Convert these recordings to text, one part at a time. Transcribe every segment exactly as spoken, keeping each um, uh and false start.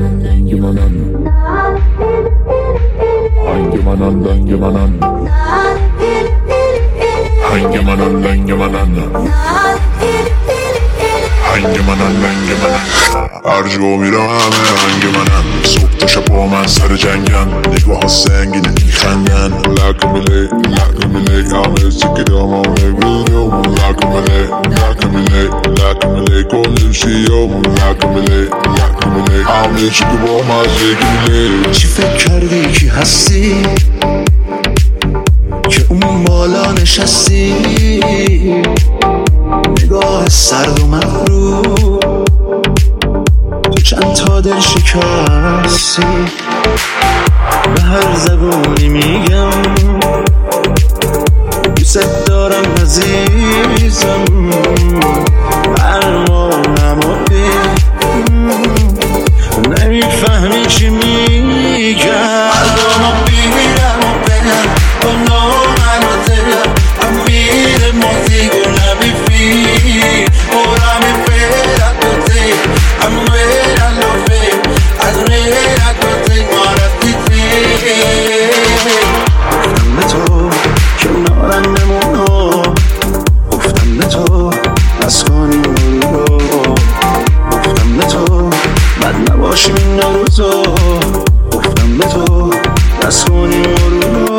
dangimanan Hangimanan dangimanan Hangimanan dangimanan Hangimanan dangimanan هر جا میرم همه هنگ منن صبح تا شب با من سر جنگن نگاه ها سنگینه میخندن لکمله لکمله همه سکرام همه بیدیوم لکمله لکمله لکمله کنیم شیوم لکمله لکمله همه چی که با مزه گیله چی فکر کردی کی هستی که اون بالا نشستی نگاه سرد و مغرور تو چند تا دل شکستی به هر زبونی میگم دوست دارم عزیزم برمانم و نمیفهمی چی میگم قلبمو بیرم و برم با نامن و دلم امیر موزیگو نمیفی برم فرد و تی امیر الوفی از میرد و تی مارتی تی گفتم به تو کنارم نمونو گفتم به تو بس کنی رو گفتم به تو بد نباشیم این روزا گفتم به تو بس کنی رو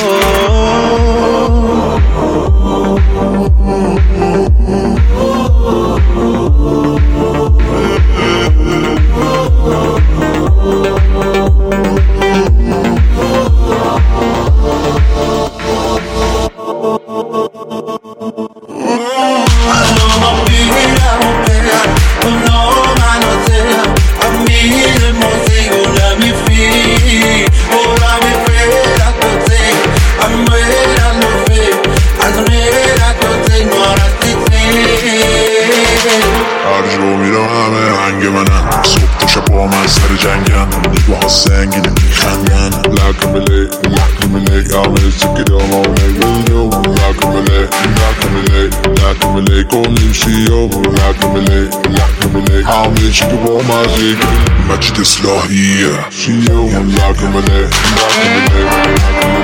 سنگینه میخندن لکمله لکمله همه سکرام همه بیدیوم لکمله لکمله لکمله کنیم شیوم لکمله لکمله همه چی که با مزه مجد اصلاحیه شیوم لکمله لکمله